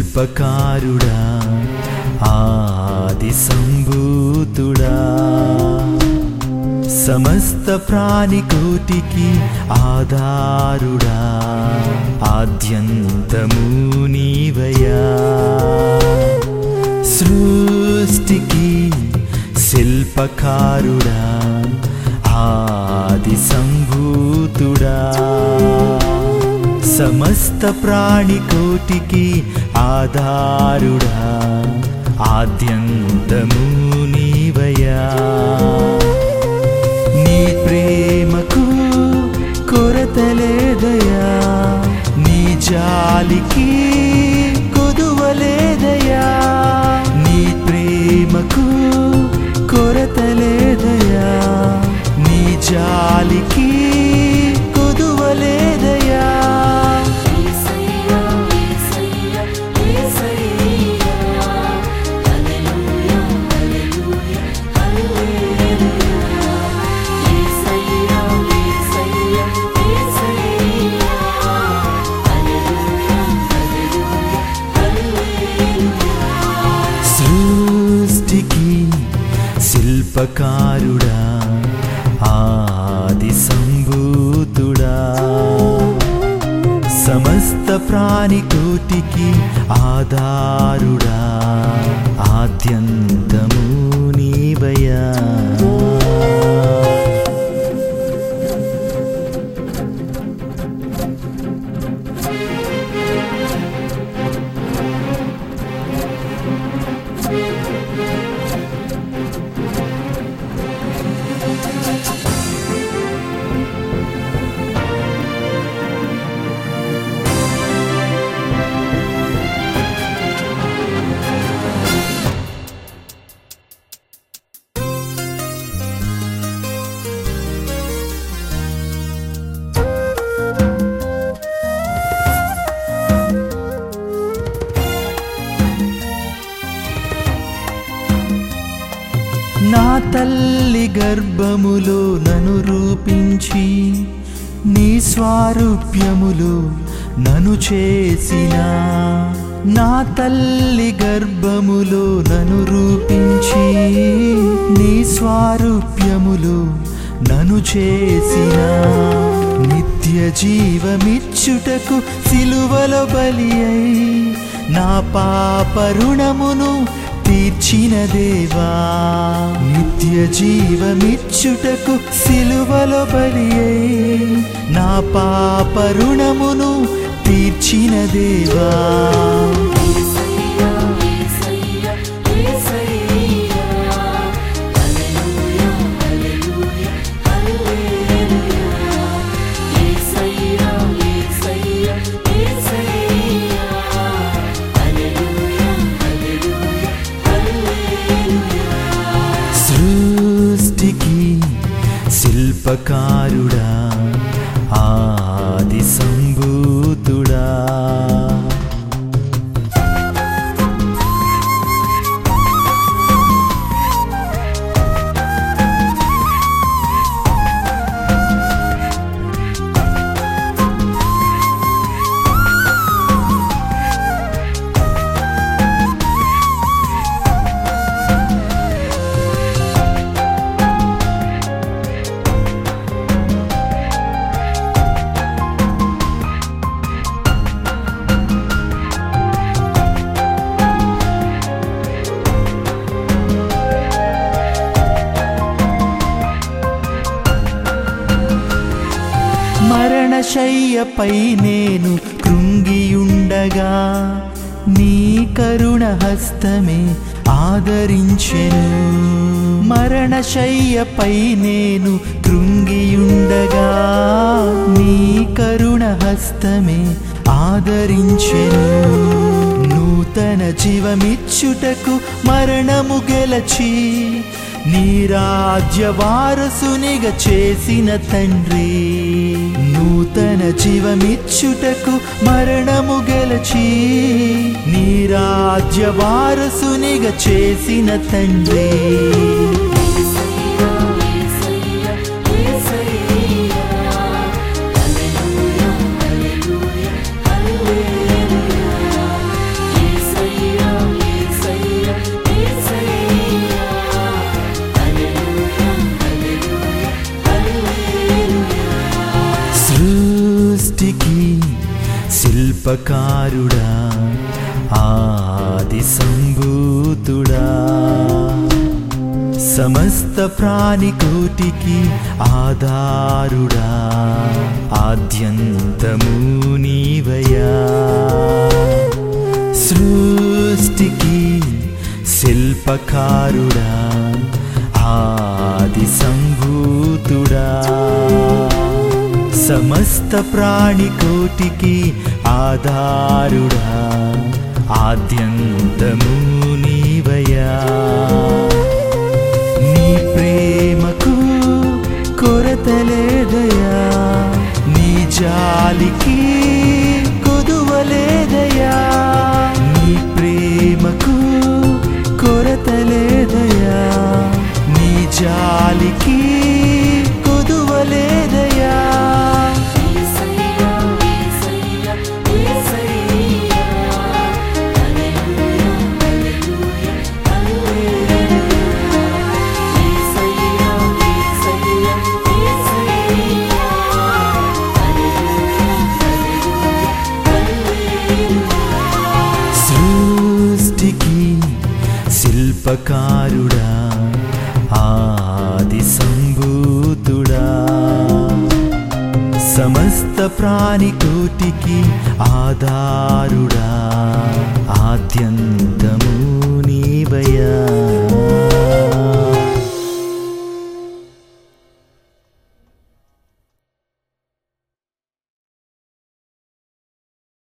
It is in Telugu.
శిల్పకారుడా ఆది సంభూతుడా సమస్త ప్రాణికోటికి ఆధారుడా ఆద్యంతము నీవయ్యా సృష్టికి శిల్పకారుడా ఆది సంభూతుడా సమస్త ప్రాణికోటికి ఆధారుడా ఆద్యంతము నీవయ్యా నీ ప్రేమకు కొరత లేదయా నీ జాలికి కొదువలేదయా నీ ప్రేమకు కొరత లేదయా నీ జాలికి కొదువలేదయా సృష్టికి శిల్పకారుడా ఆది సంభూతుడా సమస్త ప్రాణికోటికి ఆధారుడా ఆద్యంతము నీవయ్యా నా తల్లి గర్భములో నన్ను రూపించి నీ స్వారూప్యములో నన్ను చేసిన నా తల్లి గర్భములో నన్ను రూపించి నీ స్వారూప్యములో నన్ను చేసిన నిత్య జీవమిచ్చుటకు సిలువలో బలి అయి నా పాప రుణమును తీర్చిన దేవా నిత్య జీవమిచ్చుటకు సిలువలో బలి అయి నా పాప రుణమును తీర్చిన దేవా సృష్టికి శిల్పకారుడా ఆది సంభూతుడా మరణశయ్యపై నేను కృంగియుండగా నీ కరుణ హస్తమే ఆదరించెను మరణశయ్యపై నేను కృంగియుండగా నీ కరుణ హస్తమే ఆదరించెను నూతన జీవమిచ్చుటకు మరణము గెలచి నీ రాజ్య వారసునిగా చేసిన తండ్రి నూతన జీవమిచ్చుటకు మరణము గెలచి నీ రాజ్య వారసునిగా చేసిన తండ్రి శిల్పకారుడా ఆది సంభూతుడా సమస్త ప్రాణికోటికి ఆధారుడా ఆద్యంతము నీవయ్యా సృష్టికి శిల్పకారుడా ఆది సంభూతుడా సమస్త ప్రాణికోటికి ఆధారుడా ఆద్యంతము నీవయ్యా నీ ప్రేమకు కొరత లేదయా నీ జాలికి కొదువలేదయా నీ ప్రేమకు కొరత లేదయా నీ జాలికి కొదువలేదయా శిల్పకారుడా ఆది సంభూతుడా సమస్త ప్రాణికోటికి ఆధారుడా ఆద్యంతము నీవయ్యా